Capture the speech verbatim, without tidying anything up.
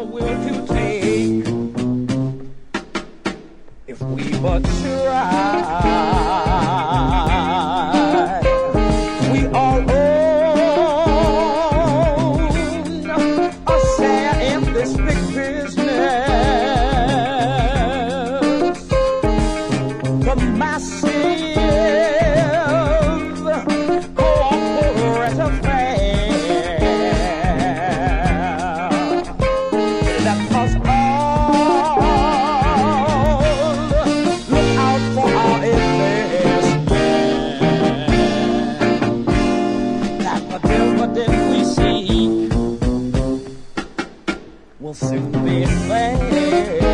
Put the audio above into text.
will to take if we but try. We all own a share in this big business. The massive cooperative fair that must all look out for our investment. That the dividend we seek will soon be fair.